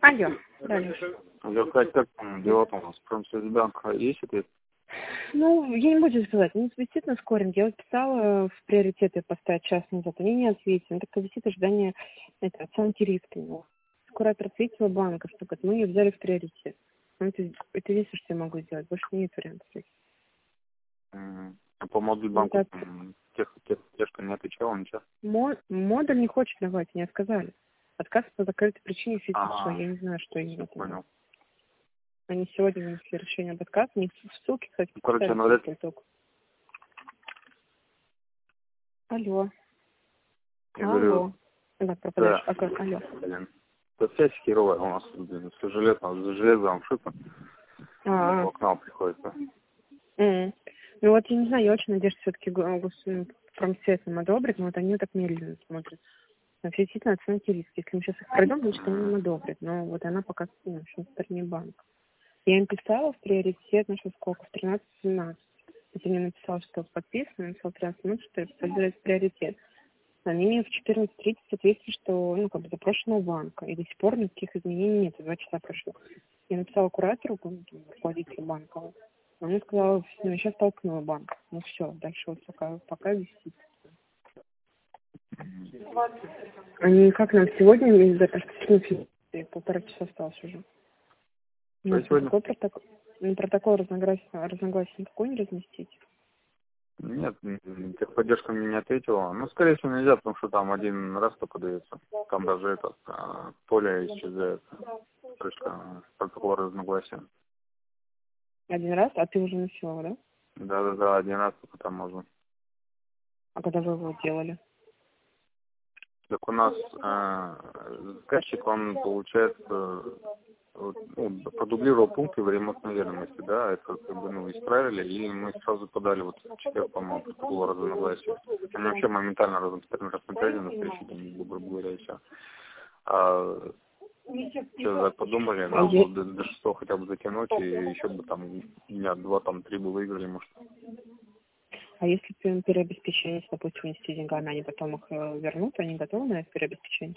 Алло, далее. Я сказать, как там дела там у нас? Промсвязьбанк есть ответ? Ну, я не буду сказать, не висит на скоринге. Я вот писала в приоритеты поставить час назад, они не ответили. Ну, так висит ожидание оценки риска. Куратор ответила банка, что говорит, мы ее взяли в приоритет. Ну, это единственное, что я могу сделать, больше нет вариантов. А по модульбанку Вот техника не отвечала ничего? модуль не хочет давать, не отказали. Отказ по закрытой причине физического, Ага, я не знаю, что именно. понял. Они сегодня вынесли решение об отказе, не в ссылке, кстати, Короче, ну это... Алло. Я говорю, Да, пропадаешь. да, Алло. блин. Это связь херовая у нас, блин, все железом шито. В окна приходится. Ну вот, я не знаю, я очень надеюсь, все-таки промсвязь нам одобрит, но вот они так медленно смотрят. Но все действительно оценки риски. Если мы сейчас их пройдем, значит, они нам одобрят. Но вот она пока еще на стороне банка. Я им писала в приоритет, ну что сколько, в 13-17. Если мне написала, что подписано, написала 13 минут, что это в приоритет. Они мне в 14:30 ответили, что ну, как бы запрошенного банка. И до сих пор никаких изменений нет. 2 часа прошло. Я написала куратору, руководителю банка. Она сказала, ну, сейчас толкнула банк. Ну все, дальше вот пока висит. Они как нам сегодня не запустили, 1,5 часа осталось уже. Что сегодня? Протокол разногласий никакой не разместить? Нет, техподдержка мне не ответила. Ну, скорее всего, нельзя, потому что там один раз только дается. Там даже это поле исчезает. Точка протокол разногласия. Один раз? А ты уже носила, да? Да, один раз только там можно. А когда вы его делали? Так у нас заказчик, он, получается, продублировал пункты в ремонтной ведомости, да, это как бы, ну, исправили, и мы сразу подали вот в четверг, по-моему, протокол разногласия. Они вообще моментально рассмотрели на следующий день, грубо говоря, и все. Что подумали, нам было до 6 хотя бы затянуть, и еще бы там дня 2, там 3 бы выиграли, может. А если переобеспечение, если, допустим, внести деньгами, они потом их вернут, они готовы на это переобеспечение?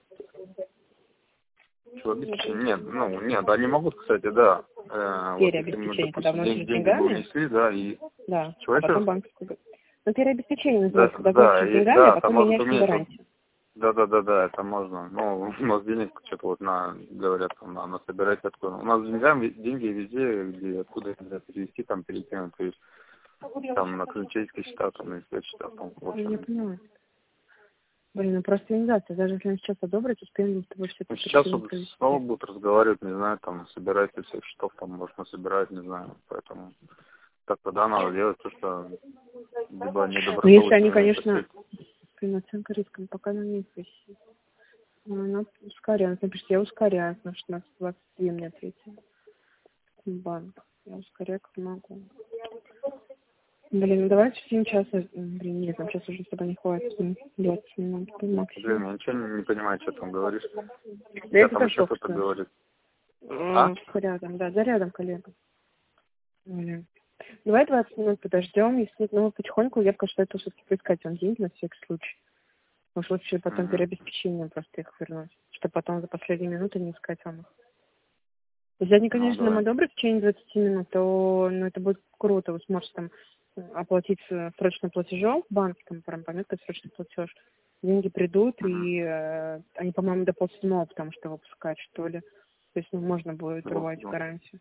Нет, они могут, кстати, да. Переобеспечение, Вот, когда допустим, вносишь деньги бы деньгами? унесли, да, и... Да, Чего а еще потом раз? банковскую... Ну, переобеспечение называется, когда Да, вносишь деньгами, а там потом может меняешь на уметь. гарантию. Да, это можно. Ну, у нас денег что-то вот говорят, там, на собирать откуда. У нас деньги везде, где откуда нельзя перевести, там перекинуть. То есть там на казначейские счета, там на все счета, там, в общем. Я поняла. Блин, ну просто не даст. Даже если он сейчас одобрит, успеем с тобой все это Сейчас вот снова будут разговаривать, не знаю, там, собирать из всех счетов, там, можно собирать, не знаю, поэтому так тогда надо делать то, что либо недобросовестно. Ну, если они, конечно, оценка риска пока на них висит. Ну, она ускоряет. Напишите, я ускоряю, потому что у нас 22 мне ответили. Банк. Я ускоряю, как могу. Блин, ну давайте в 7 часов. Блин, нет, нам сейчас уже с тобой не хватит. 20 минут максимум. Блин, я ничего не понимаю, что там говоришь. Да Я это там еще только кто-то говорит. рядом, да, за рядом, коллега. Блин. Давай 20 минут подождем, если нет, ну потихоньку я пока что это все-таки поискать вам деньги на всякий случай. Может, лучше потом переобеспечением просто их вернуть, чтобы потом за последние минуты не искать вам их. Если они, конечно, нам одобрят в течение 20 минут, то ну, это будет круто. Вы сможете там оплатить срочным платежом в банке, там прям пометка срочный платеж. Деньги придут, и они, по-моему, до 6:30, потому что выпускают, что ли. То есть ну, можно будет урвать гарантию.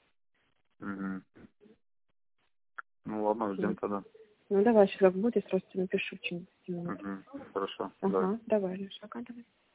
Ну ладно, ждем тогда. Ну давай, сейчас как будет, я сразу тебе напишу в течение 10 минут. Хорошо. Ага, давай, Леша, давай.